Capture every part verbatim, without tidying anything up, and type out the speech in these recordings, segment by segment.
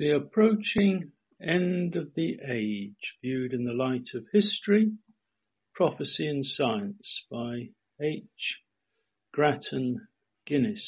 The Approaching End of the Age, Viewed in the Light of History, Prophecy and Science by H. Grattan Guinness.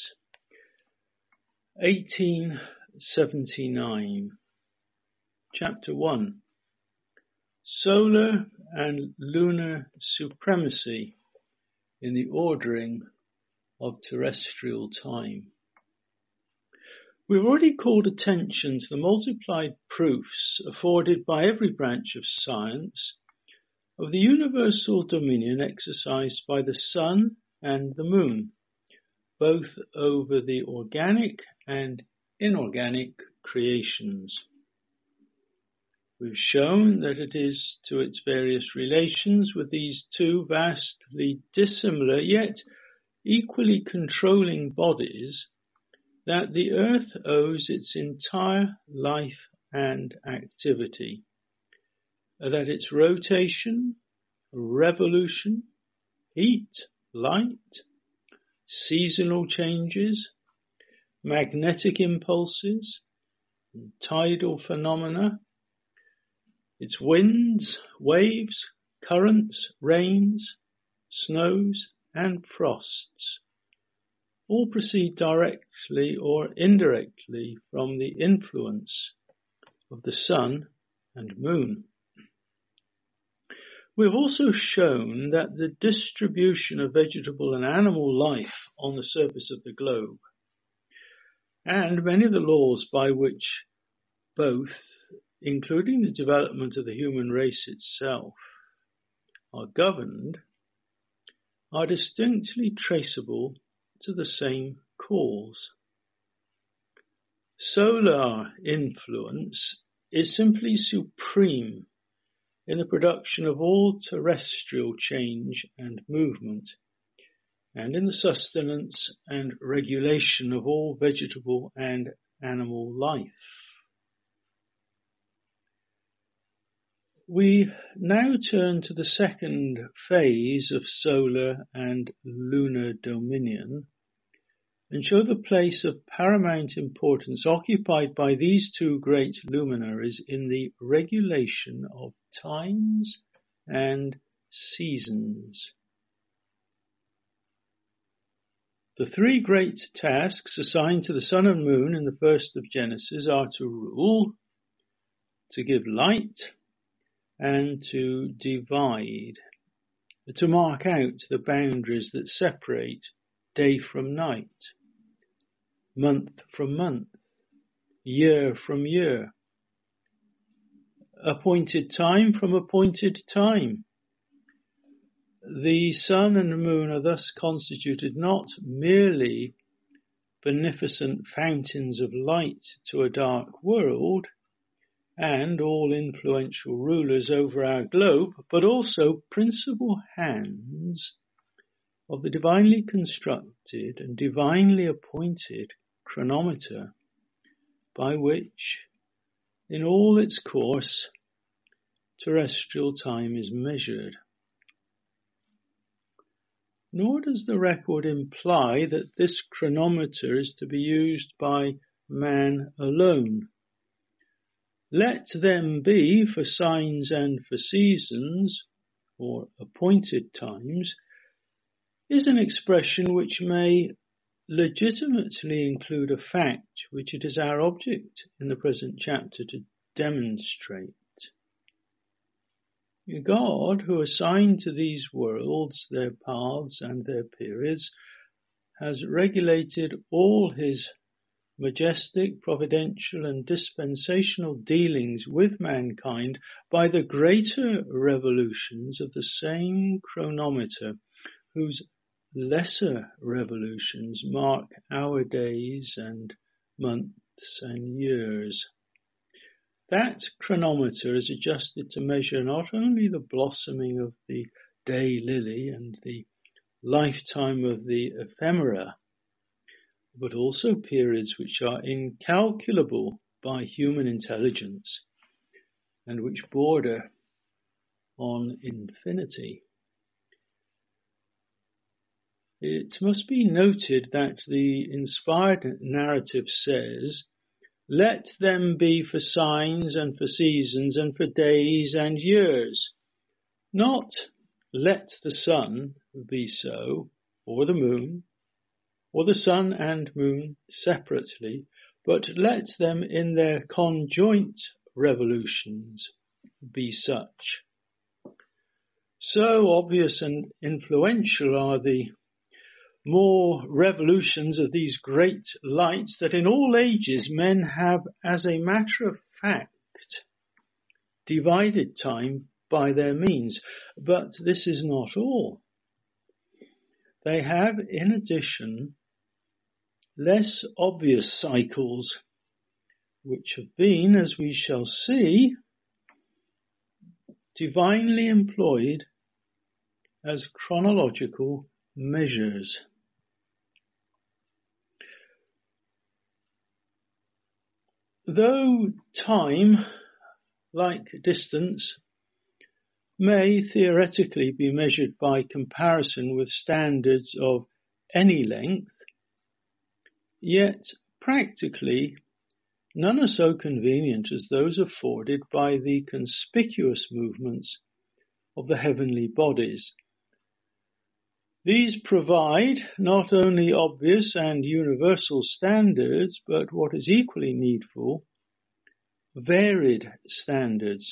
eighteen seventy-nine. Chapter one. Solar and Lunar Supremacy in the Ordering of Terrestrial Time. We have already called attention to the multiplied proofs afforded by every branch of science of the universal dominion exercised by the sun and the moon, both over the organic and inorganic creations. We've shown that it is to its various relations with these two vastly dissimilar yet equally controlling bodies that the earth owes its entire life and activity, that its rotation, revolution, heat, light, seasonal changes, magnetic impulses, and tidal phenomena, its winds, waves, currents, rains, snows, and frosts, all proceed directly or indirectly from the influence of the sun and moon. We have also shown that the distribution of vegetable and animal life on the surface of the globe, and many of the laws by which both, including the development of the human race itself, are governed, are distinctly traceable to the same cause. Solar influence is simply supreme in the production of all terrestrial change and movement, and in the sustenance and regulation of all vegetable and animal life. We now turn to the second phase of solar and lunar dominion and show the place of paramount importance occupied by these two great luminaries in the regulation of times and seasons. The three great tasks assigned to the sun and moon in the first of Genesis are to rule, to give light, and to divide, to mark out the boundaries that separate day from night, month from month, year from year, appointed time from appointed time. The sun and moon are thus constituted not merely beneficent fountains of light to a dark world, and all influential rulers over our globe, but also principal hands of the divinely constructed and divinely appointed chronometer, by which, in all its course, terrestrial time is measured. Nor does the record imply that this chronometer is to be used by man alone. Let them be for signs and for seasons, or appointed times, is an expression which may legitimately include a fact which it is our object in the present chapter to demonstrate. God, who assigned to these worlds their paths and their periods, has regulated all his majestic, providential, and dispensational dealings with mankind by the greater revolutions of the same chronometer, whose lesser revolutions mark our days and months and years. That chronometer is adjusted to measure not only the blossoming of the day lily and the lifetime of the ephemera, but also periods which are incalculable by human intelligence and which border on infinity. It must be noted that the inspired narrative says Let them be for signs and for seasons and for days and years. Not let the sun be so, or the moon, or the sun and moon separately, but let them in their conjoint revolutions be such. So obvious and influential are the more revolutions of these great lights that in all ages men have, as a matter of fact, divided time by their means. But this is not all. They have, in addition, less obvious cycles, which have been, as we shall see, divinely employed as chronological measures. Though time, like distance, may theoretically be measured by comparison with standards of any length, yet practically none are so convenient as those afforded by the conspicuous movements of the heavenly bodies. These provide not only obvious and universal standards, but what is equally needful, varied standards.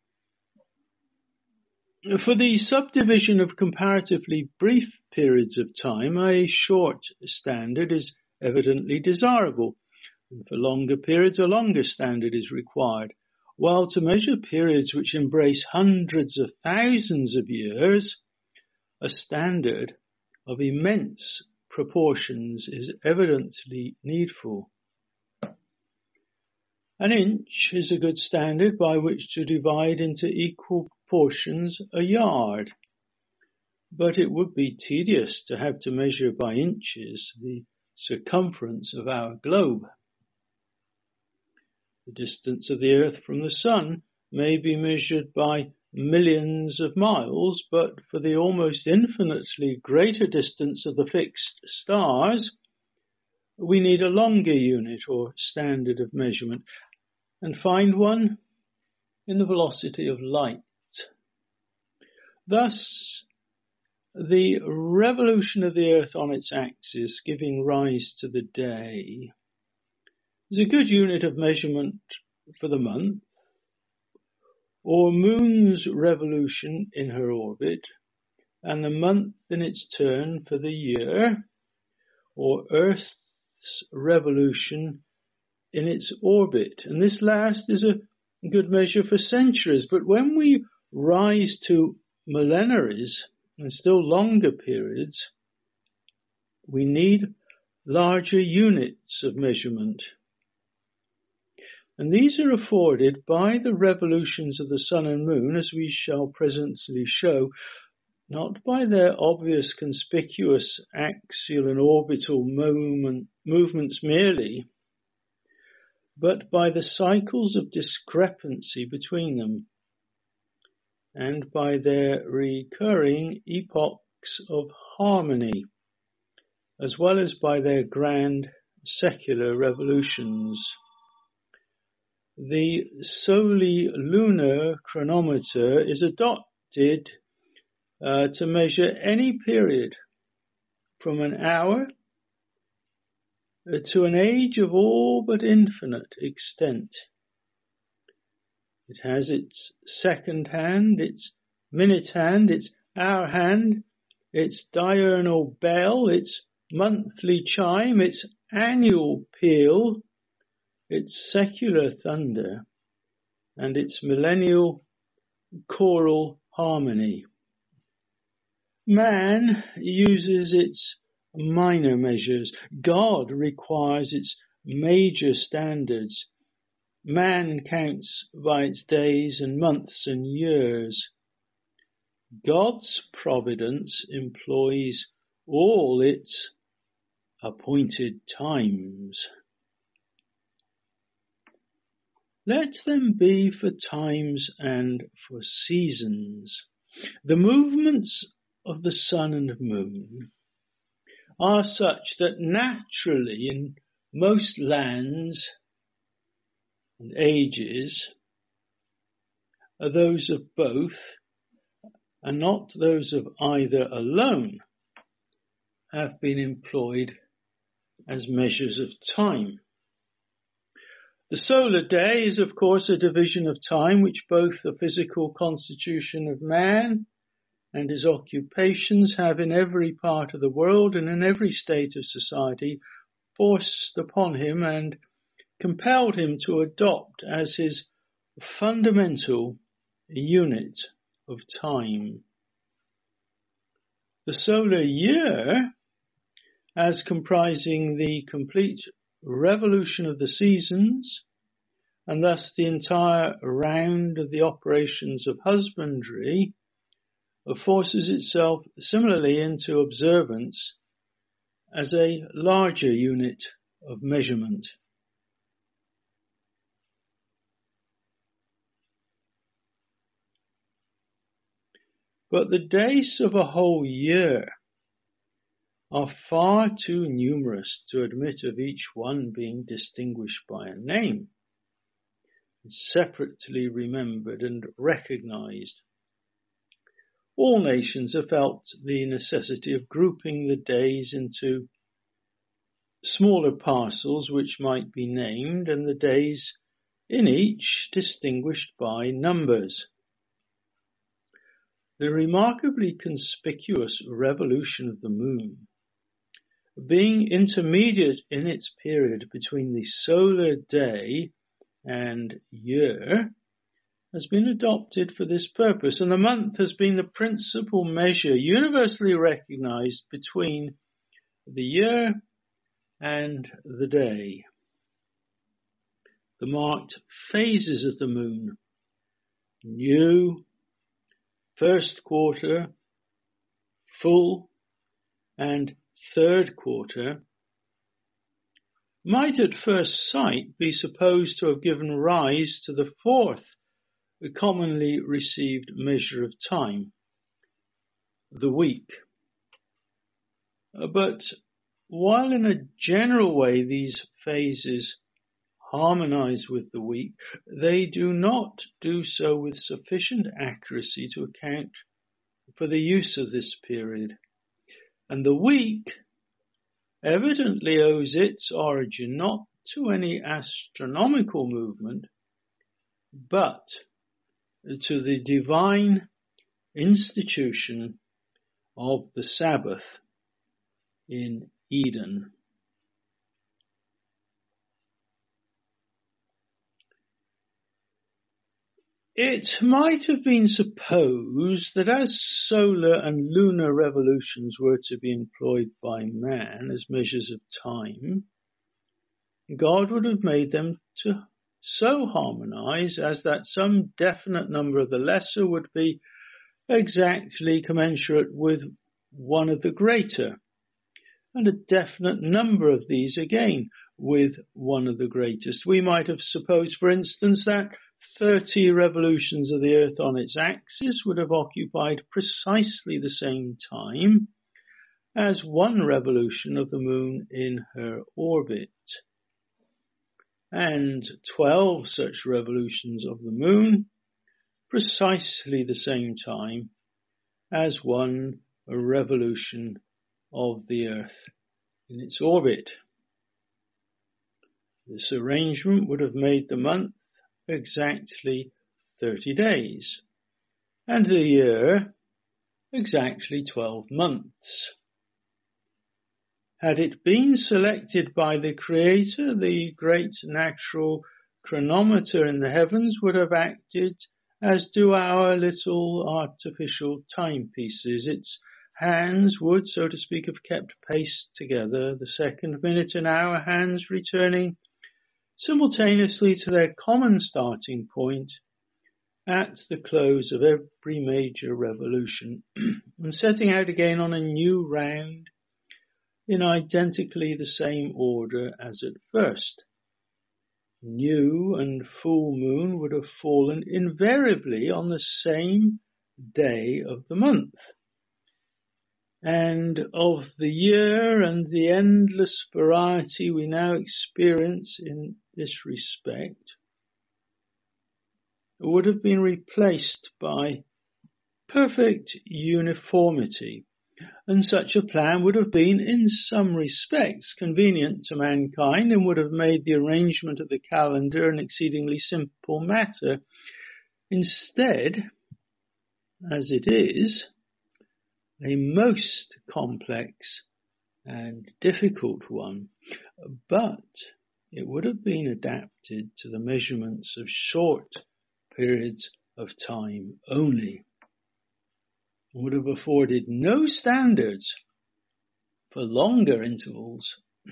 For the subdivision of comparatively brief periods of time, a short standard is evidently desirable, and for longer periods a longer standard is required, while to measure periods which embrace hundreds of thousands of years, a standard of immense proportions is evidently needful. An inch is a good standard by which to divide into equal portions a yard, but it would be tedious to have to measure by inches the circumference of our globe. The distance of the earth from the sun may be measured by millions of miles, but for the almost infinitely greater distance of the fixed stars, we need a longer unit or standard of measurement, and find one in the velocity of light. Thus, the revolution of the earth on its axis, giving rise to the day, is a good unit of measurement for the month, or moon's revolution in her orbit, and the month in its turn for the year, or Earth's revolution in its orbit. And this last is a good measure for centuries, but when we rise to millenaries and still longer periods, we need larger units of measurement. And these are afforded by the revolutions of the sun and moon, as we shall presently show, not by their obvious conspicuous axial and orbital moment, movements merely, but by the cycles of discrepancy between them, and by their recurring epochs of harmony, as well as by their grand secular revolutions. The solely lunar chronometer is adopted uh, to measure any period from an hour to an age of all but infinite extent. It has its second hand, its minute hand, its hour hand, its diurnal bell, its monthly chime, its annual peal, its secular thunder, and its millennial choral harmony. Man uses its minor measures. God requires its major standards. Man counts by its days and months and years. God's providence employs all its appointed times. Let them be for times and for seasons. The movements of the sun and moon are such that naturally in most lands and ages are those of both, and not those of either alone, have been employed as measures of time. The solar day is, of course, a division of time which both the physical constitution of man and his occupations have in every part of the world and in every state of society forced upon him and compelled him to adopt as his fundamental unit of time. The solar year, as comprising the complete revolution of the seasons, and thus the entire round of the operations of husbandry, forces itself similarly into observance as a larger unit of measurement. But the days of a whole year are far too numerous to admit of each one being distinguished by a name, separately remembered and recognized. All nations have felt the necessity of grouping the days into smaller parcels which might be named, and the days in each distinguished by numbers. The remarkably conspicuous revolution of the moon, being intermediate in its period between the solar day and year, has been adopted for this purpose, and the month has been the principal measure universally recognized between the year and the day. The marked phases of the moon, new, first quarter, full, and third quarter, might at first sight be supposed to have given rise to the fourth commonly received measure of time, the week. But while in a general way these phases harmonize with the week, they do not do so with sufficient accuracy to account for the use of this period. And the week evidently owes its origin not to any astronomical movement, but to the divine institution of the Sabbath in Eden. It might have been supposed that as solar and lunar revolutions were to be employed by man as measures of time, God would have made them to so harmonize as that some definite number of the lesser would be exactly commensurate with one of the greater, and a definite number of these again with one of the greatest. We might have supposed, for instance, that thirty revolutions of the Earth on its axis would have occupied precisely the same time as one revolution of the Moon in her orbit, and twelve such revolutions of the Moon precisely the same time as one revolution of the Earth in its orbit. This arrangement would have made the month exactly thirty days, and the year exactly twelve months. Had it been selected by the Creator, the great natural chronometer in the heavens would have acted as do our little artificial timepieces. Its hands would, so to speak, have kept pace together, the second, minute, and hour hands returning simultaneously to their common starting point at the close of every major revolution, and setting out again on a new round in identically the same order as at first. New and full moon would have fallen invariably on the same day of the month, and of the year and the endless variety we now experience in this respect would have been replaced by perfect uniformity, and such a plan would have been in some respects convenient to mankind and would have made the arrangement of the calendar an exceedingly simple matter. Instead, as it is, a most complex and difficult one, but it would have been adapted to the measurements of short periods of time only, would have afforded no standards for longer intervals.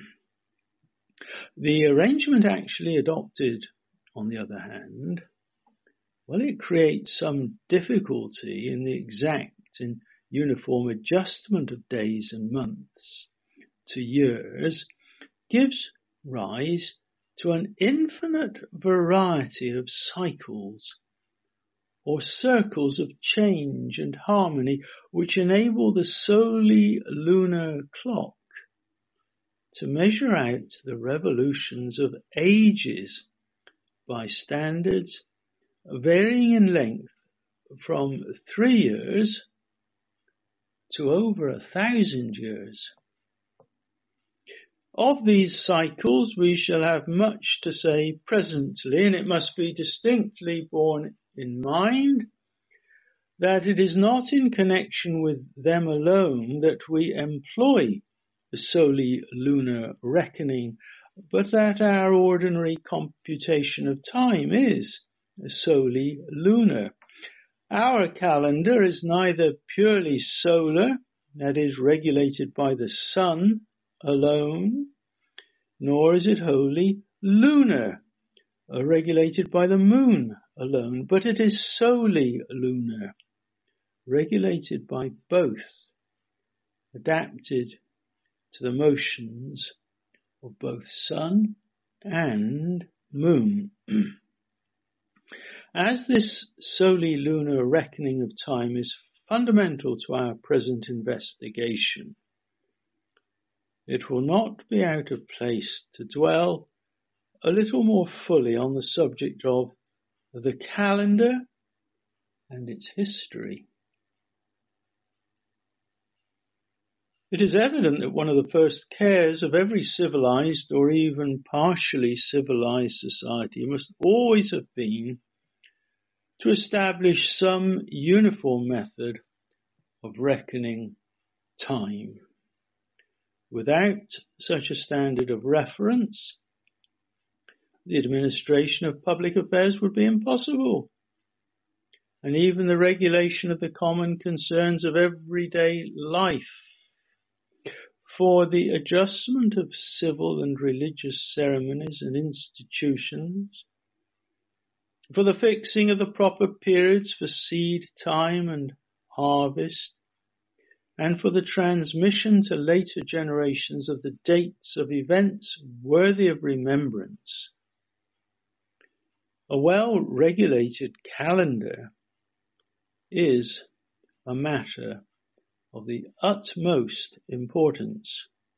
The arrangement actually adopted, on the other hand, well, it creates some difficulty in the exact and uniform adjustment of days and months to years, gives rise to an infinite variety of cycles or circles of change and harmony, which enable the solely lunar clock to measure out the revolutions of ages by standards varying in length from three years to over a thousand years. Of these cycles we shall have much to say presently, and it must be distinctly borne in mind that it is not in connection with them alone that we employ the solely lunar reckoning, but that our ordinary computation of time is solely lunar. Our calendar is neither purely solar, that is, regulated by the sun alone, nor is it wholly lunar, regulated by the moon alone, but it is solely lunar, regulated by both, adapted to the motions of both sun and moon. As this solely lunar reckoning of time is fundamental to our present investigation, it will not be out of place to dwell a little more fully on the subject of the calendar and its history. It is evident that one of the first cares of every civilized or even partially civilized society must always have been to establish some uniform method of reckoning time. Without such a standard of reference, the administration of public affairs would be impossible, and even the regulation of the common concerns of everyday life. For the adjustment of civil and religious ceremonies and institutions, for the fixing of the proper periods for seed time and harvest, and for the transmission to later generations of the dates of events worthy of remembrance, a well-regulated calendar is a matter of the utmost importance.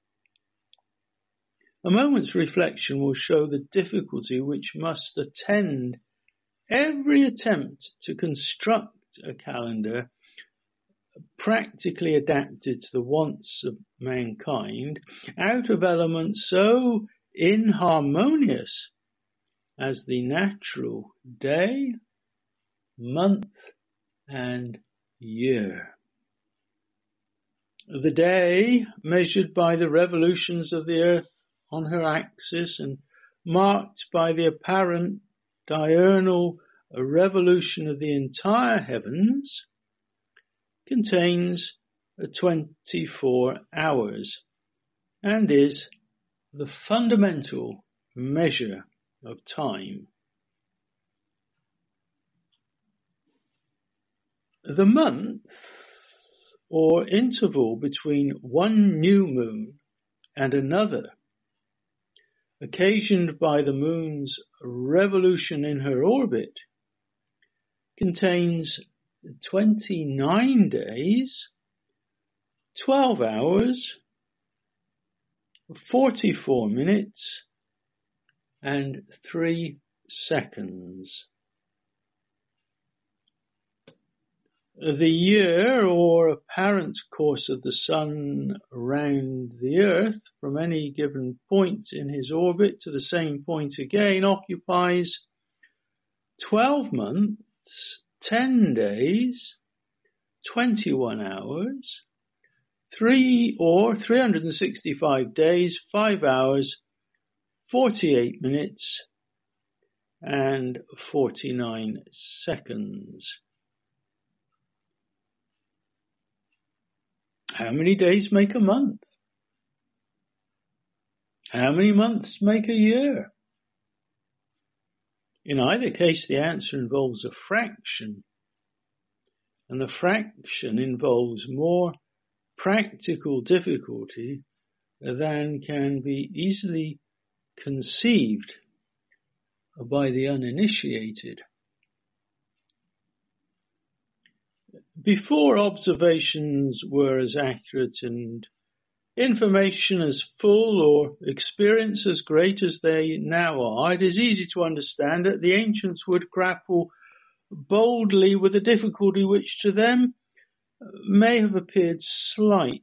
A moment's reflection will show the difficulty which must attend every attempt to construct a calendar practically adapted to the wants of mankind out of elements so inharmonious as the natural day, month, and year. The day, measured by the revolutions of the earth on her axis and marked by the apparent diurnal revolution of the entire heavens, contains twenty-four hours and is the fundamental measure of time. The month, or interval between one new moon and another, occasioned by the moon's revolution in her orbit, contains twenty-nine days, twelve hours, forty-four minutes, and three seconds. the year, or apparent course of the Sun round the Earth from any given point in his orbit to the same point again, occupies twelve months, ten days, twenty-one hours, three or three hundred sixty-five days, five hours, forty-eight minutes, and forty-nine seconds. How many days make a month? How many months make a year? In either case, the answer involves a fraction, and the fraction involves more practical difficulty than can be easily conceived by the uninitiated. Before observations were as accurate and information as full or experience as great as they now are, it is easy to understand that the ancients would grapple boldly with a difficulty which to them may have appeared slight.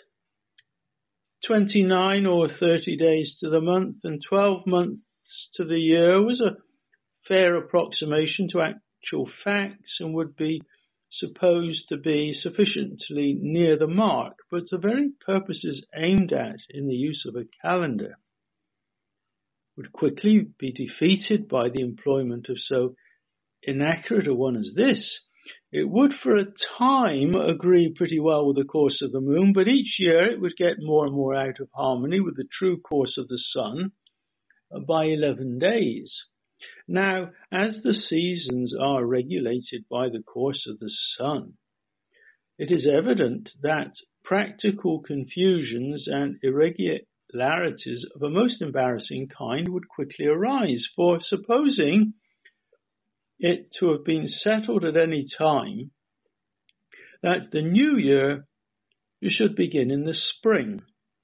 Twenty-nine or thirty days to the month and twelve months to the year was a fair approximation to actual facts and would be supposed to be sufficiently near the mark, but the very purposes aimed at in the use of a calendar would quickly be defeated by the employment of so inaccurate a one as this. It would for a time agree pretty well with the course of the moon, but each year it would get more and more out of harmony with the true course of the sun by eleven days. Now, as the seasons are regulated by the course of the sun, it is evident that practical confusions and irregularities of a most embarrassing kind would quickly arise, for supposing it to have been settled at any time that the new year should begin in the spring.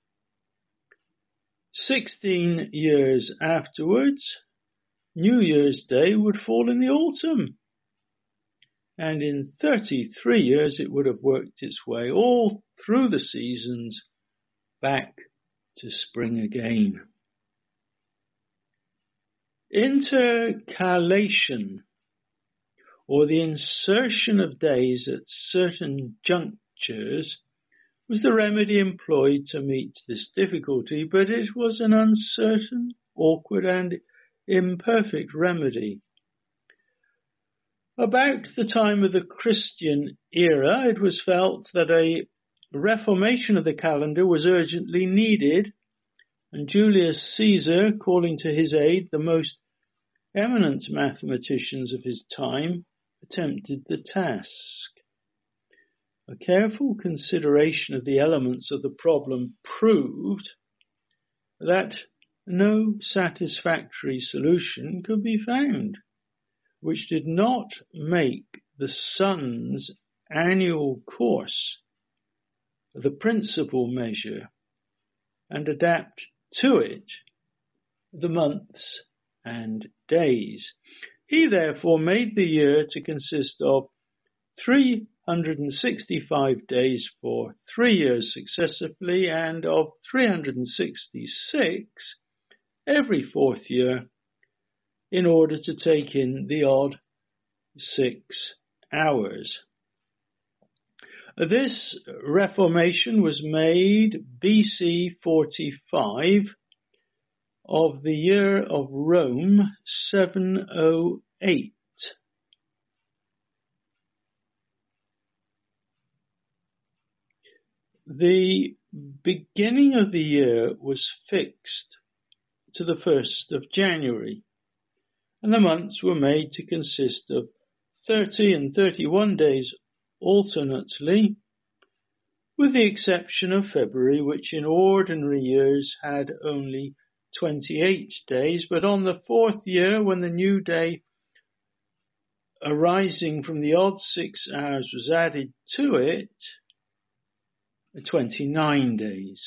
Sixteen years afterwards, New Year's Day would fall in the autumn, and in thirty-three years it would have worked its way all through the seasons back to spring again. Intercalation, or the insertion of days at certain junctures, was the remedy employed to meet this difficulty, but it was an uncertain, awkward, and imperfect remedy. About the time of the Christian era, it was felt that a reformation of the calendar was urgently needed, and Julius Caesar, calling to his aid the most eminent mathematicians of his time, attempted the task. A careful consideration of the elements of the problem proved that no satisfactory solution could be found which did not make the sun's annual course the principal measure and adapt to it the months and days. He therefore made the year to consist of three hundred sixty-five days for three years successively, and of three hundred sixty-six every fourth year, in order to take in the odd six hours. This reformation was made B C forty-five of the year of Rome seven oh eight. The beginning of the year was fixed to the first of January, and the months were made to consist of thirty and thirty-one days alternately, with the exception of February, which in ordinary years had only twenty-eight days, but on the fourth year, when the new day arising from the odd six hours was added to it, twenty-nine days.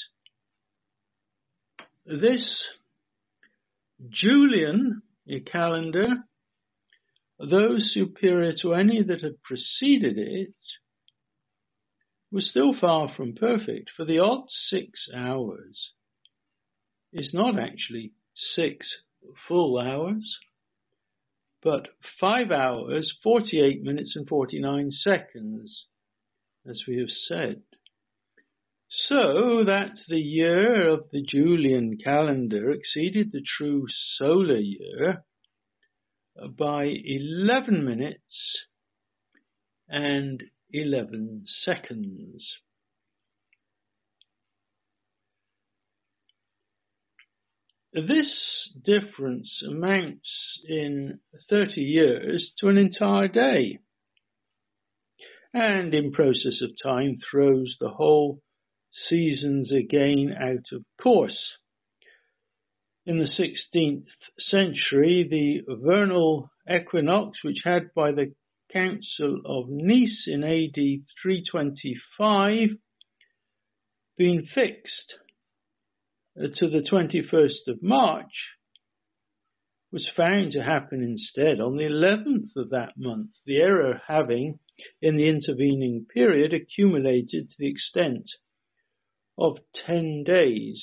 This Julian calendar though superior to any that had preceded it, was still far from perfect, for the odd six hours is not actually six full hours, but five hours, forty-eight minutes and forty-nine seconds, as we have said. So that the year of the Julian calendar exceeded the true solar year by eleven minutes and eleven seconds. This difference amounts in thirty years to an entire day, and in process of time throws the whole seasons again out of course. In the sixteenth century, the vernal equinox, which had by the Council of Nice in A D three twenty-five been fixed to the twenty-first of March, was found to happen instead on the eleventh of that month, the error having, in the intervening period, accumulated to the extent of ten days.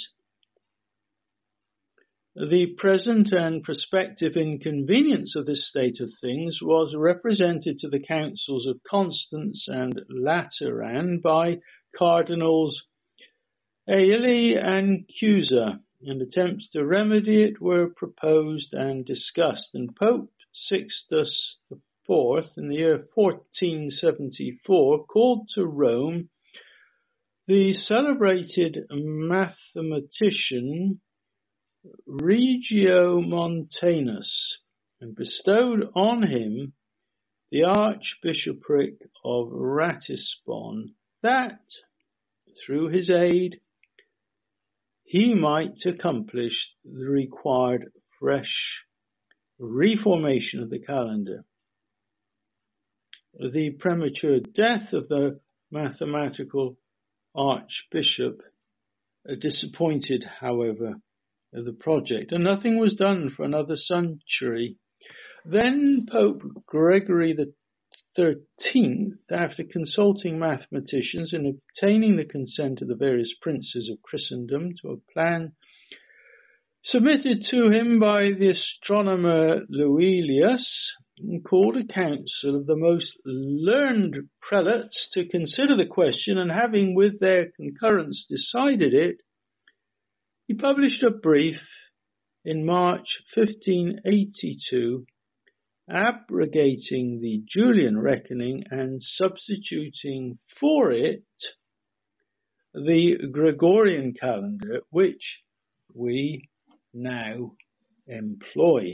The present and prospective inconvenience of this state of things was represented to the councils of Constance and Lateran by Cardinals Aili and Cusa, and attempts to remedy it were proposed and discussed, and Pope Sixtus the Fourth, in the year fourteen seventy-four, called to Rome the celebrated mathematician Regiomontanus, and bestowed on him the Archbishopric of Ratisbon, that, through his aid, he might accomplish the required fresh reformation of the calendar. The premature death of the mathematical archbishop disappointed, however, the project, and nothing was done for another century. Then Pope Gregory the Thirteenth, after consulting mathematicians and obtaining the consent of the various princes of Christendom to a plan submitted to him by the astronomer Luilius, called a council of the most learned prelates to consider the question, and having with their concurrence decided it, he published a brief in March fifteen eighty-two, abrogating the Julian reckoning and substituting for it the Gregorian calendar, which we now employ.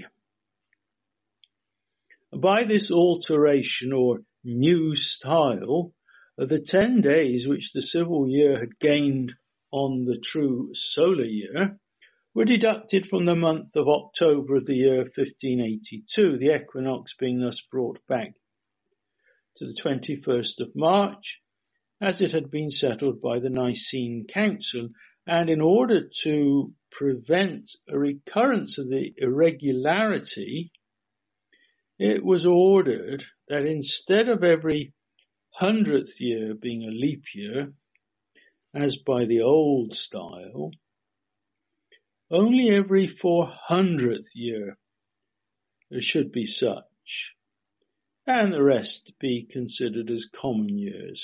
By this alteration or new style, the ten days which the civil year had gained on the true solar year were deducted from the month of October of the year fifteen eighty-two, the equinox being thus brought back to the twenty-first of March, as it had been settled by the Nicene Council, and in order to prevent a recurrence of the irregularity, it was ordered that instead of every hundredth year being a leap year, as by the old style, only every four hundredth year should be such, and the rest be considered as common years.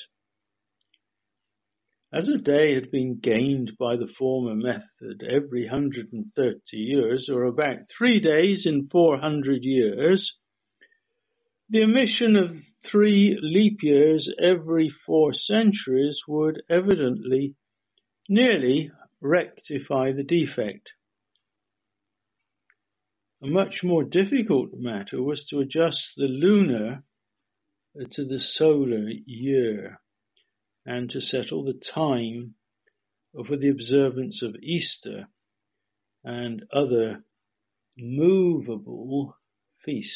As a day had been gained by the former method every hundred and thirty years, or about three days in four hundred years, the omission of three leap years every four centuries would evidently nearly rectify the defect. A much more difficult matter was to adjust the lunar to the solar year, and to settle the time for the observance of Easter and other movable feasts.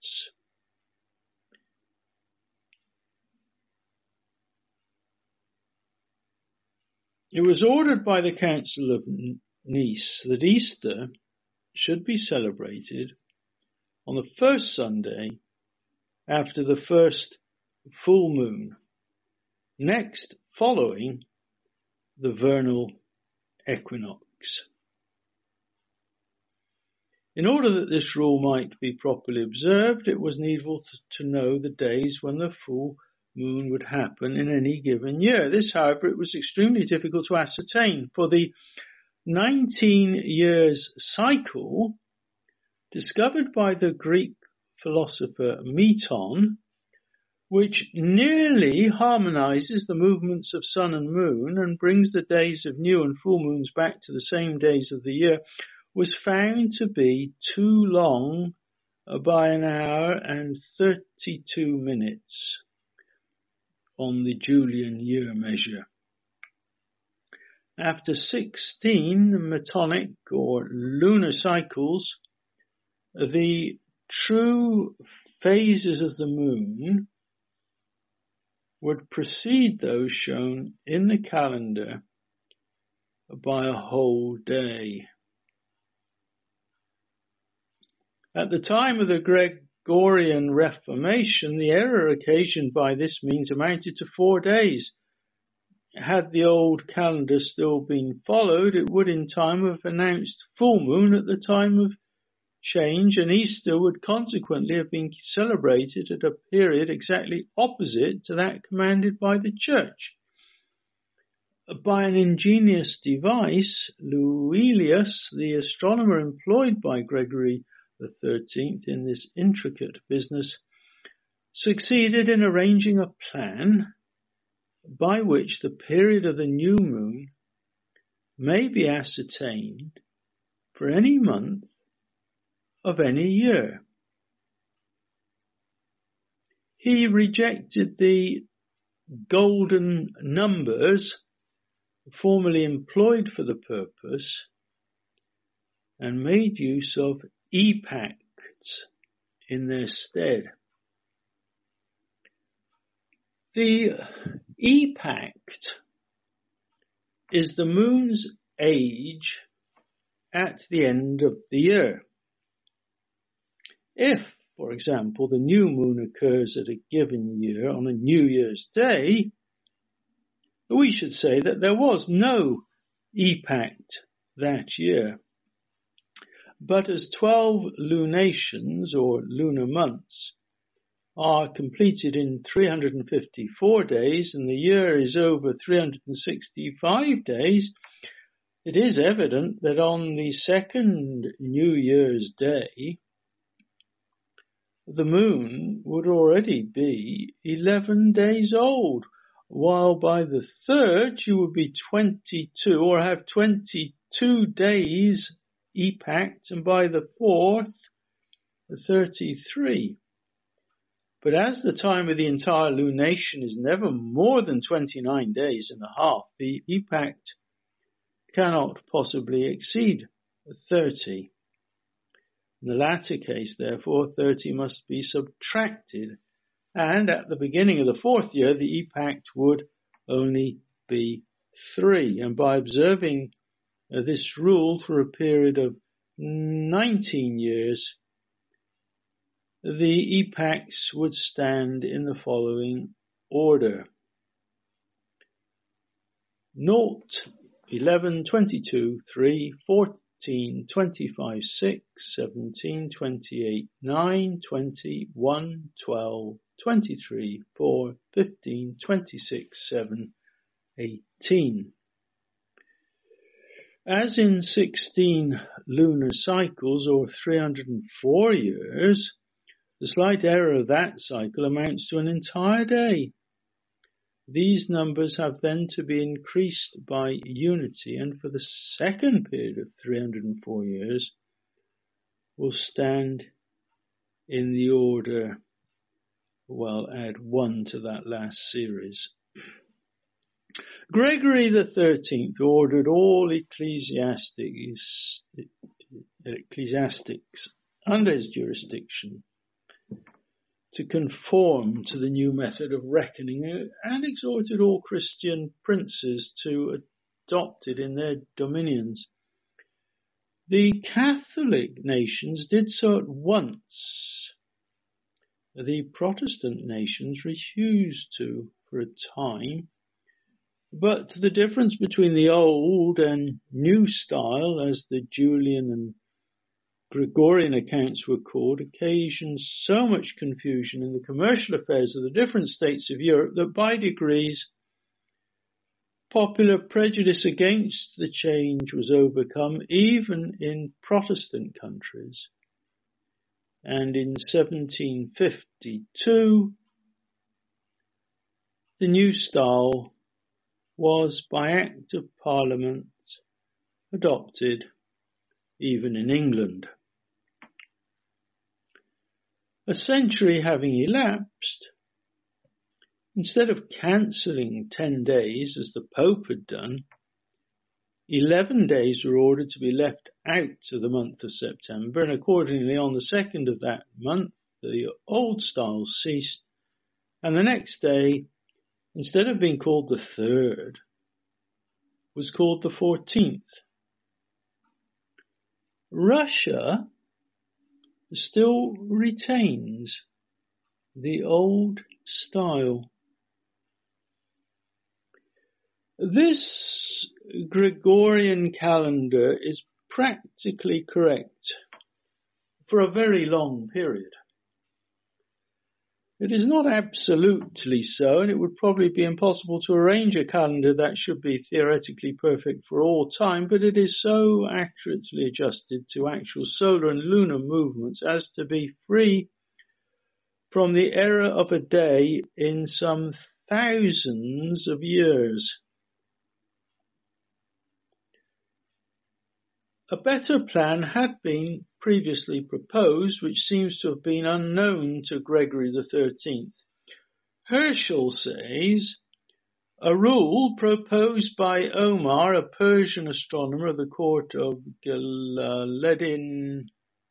It was ordered by the Council of Nice that Easter should be celebrated on the first Sunday after the first full moon, next following the vernal equinox. In order that this rule might be properly observed, it was needful to know the days when the full moon would happen in any given year. This, however, it was extremely difficult to ascertain, for the nineteen years cycle discovered by the Greek philosopher Meton, which nearly harmonizes the movements of sun and moon and brings the days of new and full moons back to the same days of the year, was found to be too long by an hour and thirty-two minutes on the Julian year measure. After sixteen metonic or lunar cycles, the true phases of the moon would precede those shown in the calendar by a whole day. At the time of the Gregorian Reformation, the error occasioned by this means amounted to four days. Had the old calendar still been followed, it would in time have announced full moon at the time of change, and Easter would consequently have been celebrated at a period exactly opposite to that commanded by the Church. By an ingenious device, Luilius, the astronomer employed by Gregory the thirteenth in this intricate business, succeeded in arranging a plan by which the period of the new moon may be ascertained for any month of any year. He rejected the golden numbers formerly employed for the purpose and made use of epacts in their stead. The epact is the moon's age at the end of the year. If, for example, the new moon occurs at a given year on a New Year's Day, we should say that there was no epact that year. But as twelve lunations, or lunar months, are completed in three hundred fifty-four days, and the year is over three hundred sixty-five days, it is evident that on the second New Year's Day, the moon would already be eleven days old, while by the third she would be twenty-two, or have twenty-two days epact, and by the fourth, thirty-three. But as the time of the entire lunation is never more than twenty-nine days and a half, the epact cannot possibly exceed thirty. In the latter case, therefore, thirty must be subtracted, and at the beginning of the fourth year, the epact would only be three. And by observing uh, this rule for a period of nineteen years, the epacts would stand in the following order: zero, eleven, twenty-two, three, fourteen, twenty-five, six, seventeen, twenty-eight, nine, twenty, one, twelve, twenty-three, four, fifteen, twenty-six, seven, eighteen. As in sixteen lunar cycles, or three hundred four years, the slight error of that cycle amounts to an entire day. These numbers have then to be increased by unity, and for the second period of three hundred four years will stand in the order, well, add one to that last series. Gregory the thirteenth ordered all ecclesiastics, ecclesiastics under his jurisdiction to conform to the new method of reckoning, and exhorted all Christian princes to adopt it in their dominions. The Catholic nations did so at once, the Protestant nations refused to for a time, but the difference between the old and new style, as the Julian and Gregorian accounts were called, occasioned so much confusion in the commercial affairs of the different states of Europe that by degrees popular prejudice against the change was overcome, even in Protestant countries. And in seventeen fifty-two, the new style was, by Act of Parliament, adopted even in England. A century having elapsed, instead of cancelling ten days as the Pope had done, eleven days were ordered to be left out of the month of September, and accordingly on the second of that month the old style ceased, and the next day, instead of being called the third, was called the fourteenth. Russia still retains the old style. This Gregorian calendar is practically correct for a very long period. It is not absolutely so, and it would probably be impossible to arrange a calendar that should be theoretically perfect for all time, but it is so accurately adjusted to actual solar and lunar movements as to be free from the error of a day in some thousands of years. A better plan had been previously proposed, which seems to have been unknown to Gregory the thirteenth. Herschel says, a rule proposed by Omar, a Persian astronomer of the court of Galaledin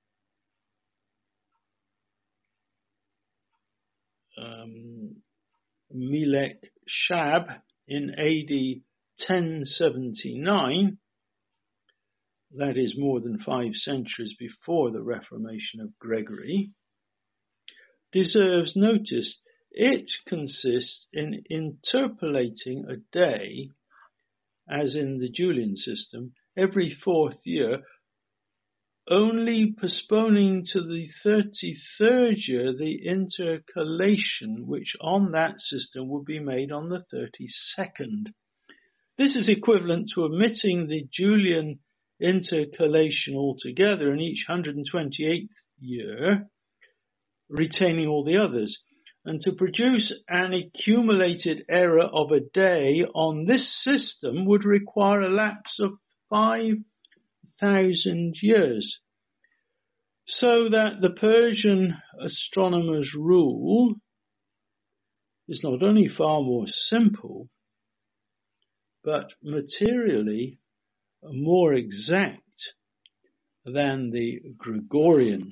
um, Melek Shab in A D ten seventy-nine, that is more than five centuries before the Reformation of Gregory, deserves notice. It consists in interpolating a day, as in the Julian system, every fourth year, only postponing to the thirty-third year the intercalation, which on that system would be made on the thirty-second. This is equivalent to omitting the Julian intercalation altogether in each one hundred twenty-eighth year, retaining all the others. And to produce an accumulated error of a day on this system would require a lapse of five thousand years. So that the Persian astronomer's rule is not only far more simple, but materially more exact than the Gregorian.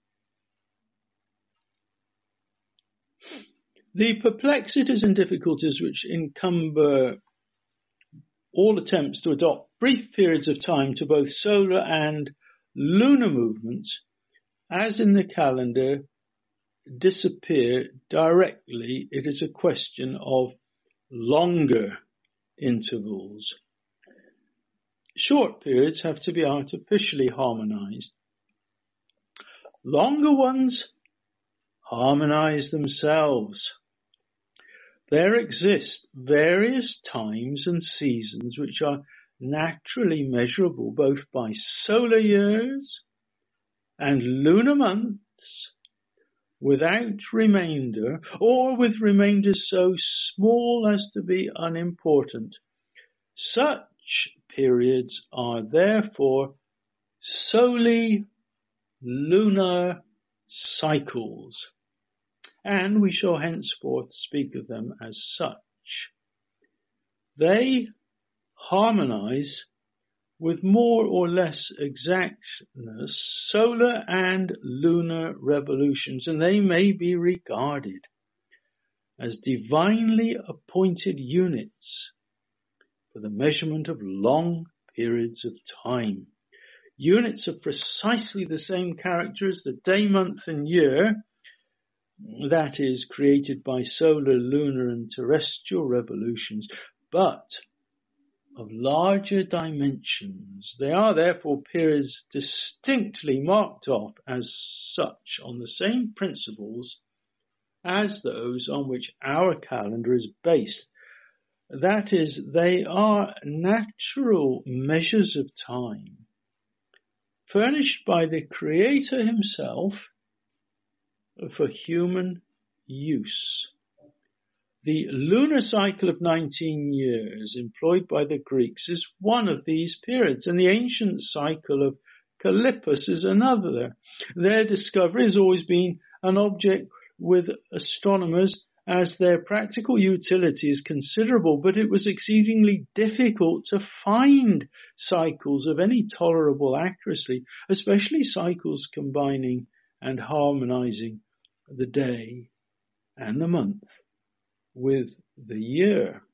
The perplexities and difficulties which encumber all attempts to adopt brief periods of time to both solar and lunar movements, as in the calendar, disappear directly. It is a question of longer intervals. Short periods have to be artificially harmonized. Longer ones harmonize themselves. There exist various times and seasons which are naturally measurable both by solar years and lunar months without remainder, or with remainders so small as to be unimportant. Such periods are therefore solely lunar cycles, and we shall henceforth speak of them as such. They harmonize with more or less exactness solar and lunar revolutions, and they may be regarded as divinely appointed units for the measurement of long periods of time. Units of precisely the same character as the day, month, and year, that is, created by solar, lunar and terrestrial revolutions, but of larger dimensions. They are therefore periods distinctly marked off as such on the same principles as those on which our calendar is based. That is, they are natural measures of time, furnished by the Creator himself for human use. The lunar cycle of nineteen years employed by the Greeks is one of these periods, and the ancient cycle of Callippus is another. Their discovery has always been an object with astronomers, as their practical utility is considerable, but it was exceedingly difficult to find cycles of any tolerable accuracy, especially cycles combining and harmonizing the day and the month with the year.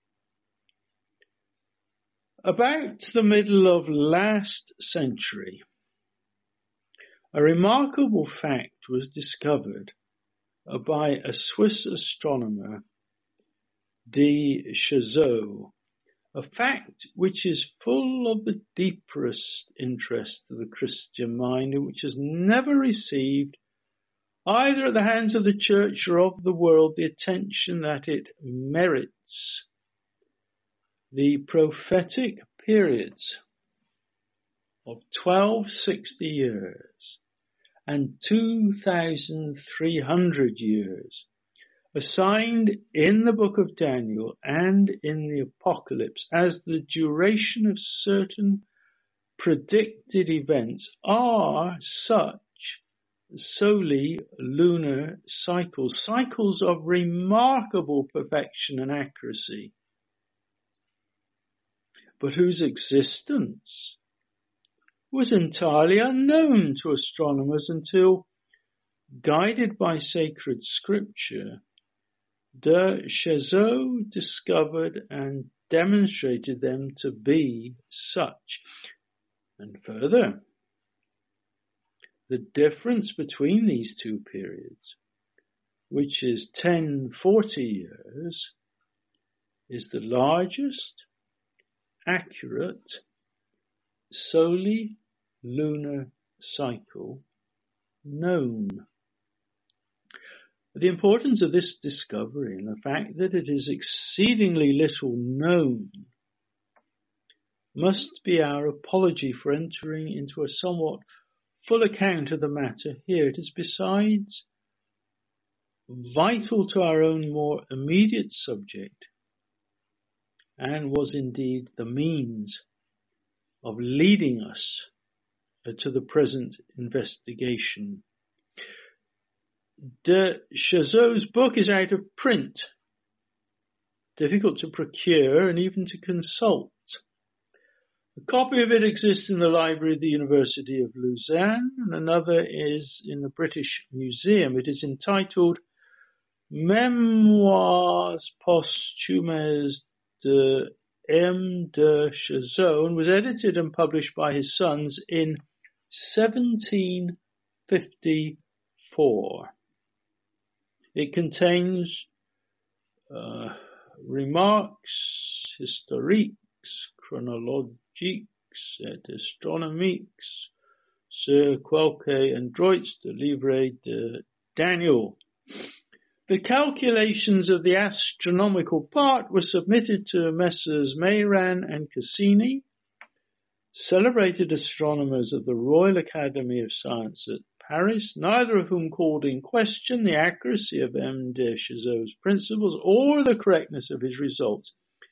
About the middle of last century, a remarkable fact was discovered by a Swiss astronomer, de Chazot, a fact which is full of the deepest interest to the Christian mind and which has never received, either at the hands of the Church or of the world, the attention that it merits. The prophetic periods of twelve sixty years and two thousand three hundred years assigned in the book of Daniel and in the Apocalypse as the duration of certain predicted events are such solely lunar cycles, cycles of remarkable perfection and accuracy, but whose existence was entirely unknown to astronomers until, guided by sacred scripture, de Chazot discovered and demonstrated them to be such. And further, the difference between these two periods, which is ten forty years, is the largest accurate solely lunar cycle known. The importance of this discovery and the fact that it is exceedingly little known must be our apology for entering into a somewhat full account of the matter here. It is besides vital to our own more immediate subject, and was indeed the means of leading us to the present investigation. De Chazot's book is out of print, difficult to procure and even to consult. A copy of it exists in the library of the University of Lausanne, and another is in the British Museum. It is entitled Mémoires posthumes de M. de Chazot, and was edited and published by his sons in seventeen fifty-four. It contains uh, remarques historiques, chronologiques et astronomiques sur quelques endroits de livre de Daniel. The calculations of the astronomical part were submitted to Messrs. Mayran and Cassini, celebrated astronomers of the Royal Academy of Science at Paris, neither of whom called in question the accuracy of M. de Chazot's principles or the correctness of his results.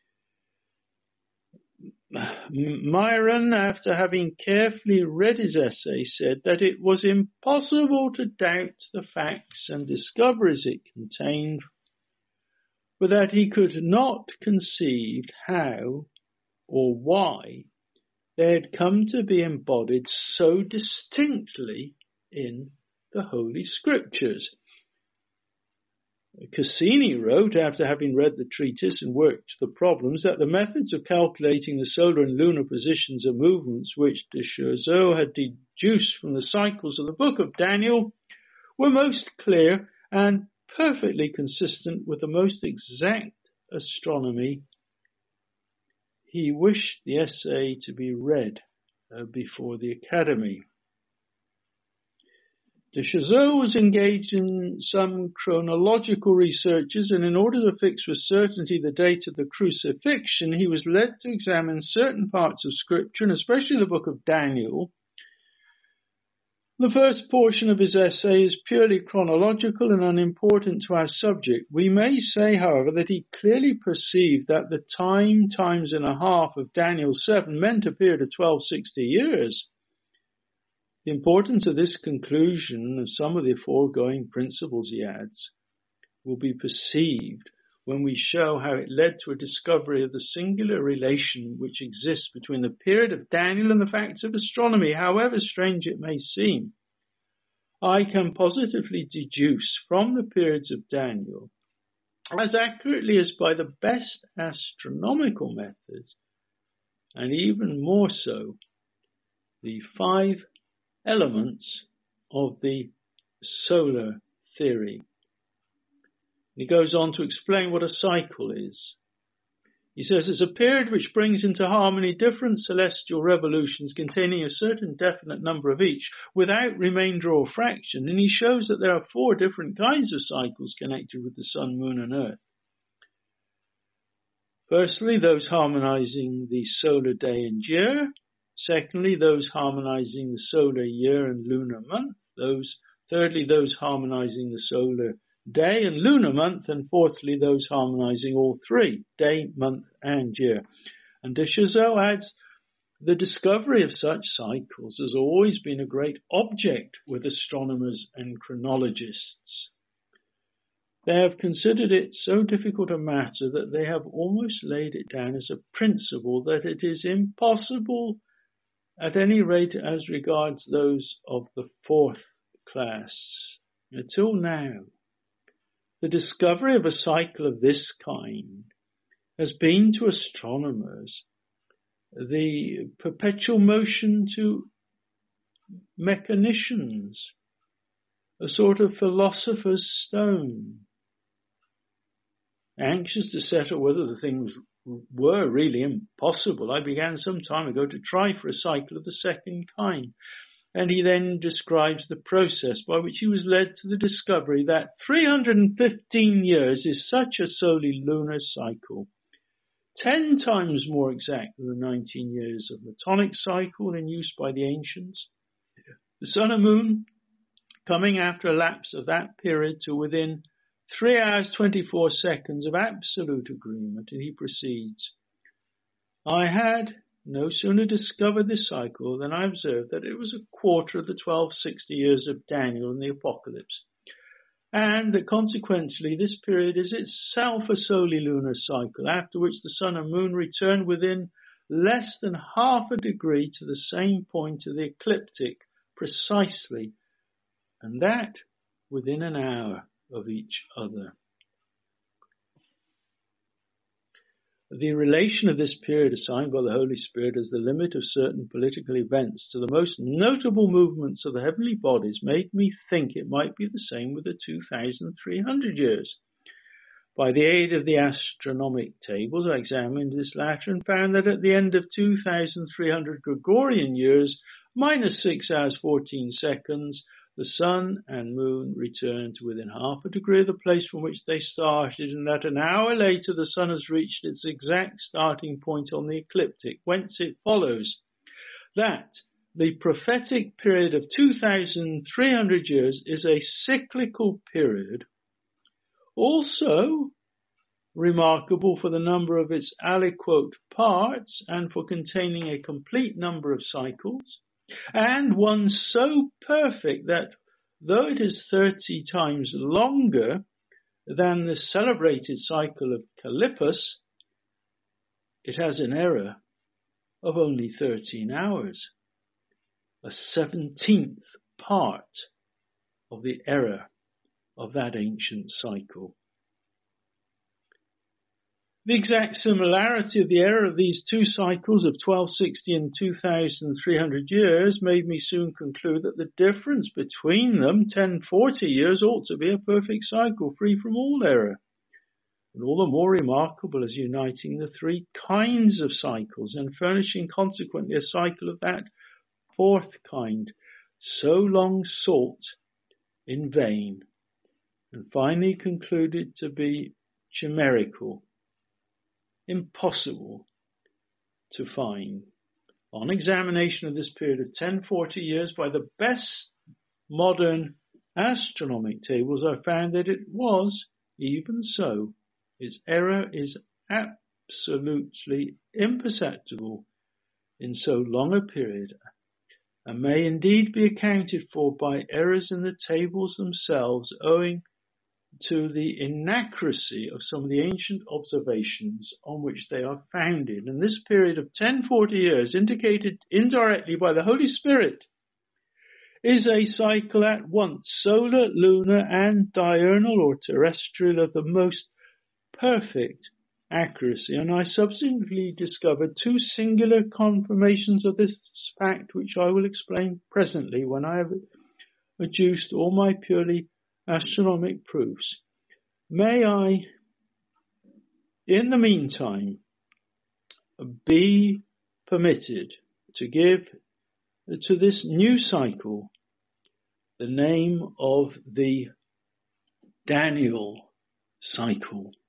Myron, after having carefully read his essay, said that it was impossible to doubt the facts and discoveries it contained, but that he could not conceive how or why they had come to be embodied so distinctly in the Holy Scriptures. Cassini wrote, after having read the treatise and worked the problems, that the methods of calculating the solar and lunar positions and movements which de Chazot had deduced from the cycles of the book of Daniel were most clear and perfectly consistent with the most exact astronomy. He wished the essay to be read uh, before the Academy. De Chazeux was engaged in some chronological researches, and in order to fix with certainty the date of the crucifixion, he was led to examine certain parts of Scripture, and especially the book of Daniel. The first portion of his essay is purely chronological and unimportant to our subject. We may say, however, that he clearly perceived that the time times and a half of Daniel seven meant a period of twelve sixty years. The importance of this conclusion and some of the foregoing principles, he adds, will be perceived when we show how it led to a discovery of the singular relation which exists between the period of Daniel and the facts of astronomy, however strange it may seem. I can positively deduce from the periods of Daniel, as accurately as by the best astronomical methods, and even more so, the five elements of the solar theory. He goes on to explain what a cycle is. He says it's a period which brings into harmony different celestial revolutions containing a certain definite number of each without remainder or fraction, and he shows that there are four different kinds of cycles connected with the sun, moon and earth. Firstly, those harmonizing the solar day and year. Secondly, those harmonizing the solar year and lunar month. Those, thirdly, those harmonizing the solar day and lunar month. And fourthly, those harmonizing all three, day, month, and year. And de Chazeux adds, the discovery of such cycles has always been a great object with astronomers and chronologists. They have considered it so difficult a matter that they have almost laid it down as a principle that it is impossible, at any rate as regards those of the fourth class. Until now, the discovery of a cycle of this kind has been to astronomers the perpetual motion to mechanicians, a sort of philosopher's stone, anxious to settle whether the things were really impossible. I began some time ago to try for a cycle of the second kind, and he then describes the process by which he was led to the discovery that three hundred fifteen years is such a solely lunar cycle, ten times more exact than the nineteen years of Metonic cycle in use by the ancients. The sun and moon coming after a lapse of that period to within three hours twenty-four seconds of absolute agreement, and he proceeds. I had no sooner discovered this cycle than I observed that it was a quarter of the twelve sixty years of Daniel in the Apocalypse, and that consequently this period is itself a solely lunar cycle, after which the sun and moon return within less than half a degree to the same point of the ecliptic precisely, and that within an hour of each other. The relation of this period assigned by the Holy Spirit as the limit of certain political events to the most notable movements of the heavenly bodies made me think it might be the same with the two thousand three hundred years. By the aid of the astronomic tables, I examined this latter and found that at the end of two thousand three hundred Gregorian years, minus six hours fourteen seconds, the sun and moon return to within half a degree of the place from which they started, and that an hour later the sun has reached its exact starting point on the ecliptic, whence it follows that the prophetic period of two thousand three hundred years is a cyclical period, also remarkable for the number of its aliquote parts and for containing a complete number of cycles, and one so perfect that, though it is thirty times longer than the celebrated cycle of Callippus, it has an error of only thirteen hours, a seventeenth part of the error of that ancient cycle. The exact similarity of the era of these two cycles of twelve sixty and two thousand three hundred years made me soon conclude that the difference between them, ten forty years, ought to be a perfect cycle free from all error, and all the more remarkable as uniting the three kinds of cycles and furnishing consequently a cycle of that fourth kind, so long sought in vain, and finally concluded to be chimerical, impossible to find. On examination of this period of ten forty years by the best modern astronomic tables, I found that it was even so. Its error is absolutely imperceptible in so long a period, and may indeed be accounted for by errors in the tables themselves, owing to the inaccuracy of some of the ancient observations on which they are founded. And this period of ten forty years, indicated indirectly by the Holy Spirit, is a cycle at once solar, lunar, and diurnal or terrestrial of the most perfect accuracy. And I subsequently discovered two singular confirmations of this fact, which I will explain presently when I have adduced all my purely astronomic proofs. May I, in the meantime, be permitted to give to this new cycle the name of the Daniel cycle.